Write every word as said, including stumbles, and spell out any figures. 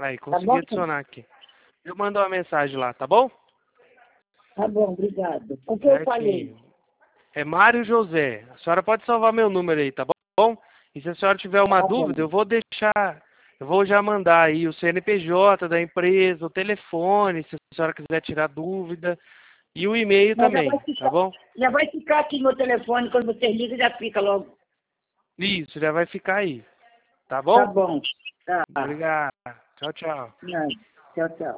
Aí, Tá consegui bom? adicionar aqui. Eu mando uma mensagem lá, tá bom? Tá bom, obrigado. O que eu falei? Certinho. É Mário José. A senhora pode salvar meu número aí, tá bom? E se a senhora tiver uma Tá bom. dúvida, eu vou deixar, eu vou já mandar aí o C N P J da empresa, o telefone, se a senhora quiser tirar dúvida, e o e-mail Mas já vai também, tá ficar, bom? já vai ficar aqui no telefone, quando você liga, já fica logo. Isso, já vai ficar aí, tá Tá bom? bom. Tá. Obrigado. Tchau, tchau. Tchau, tchau.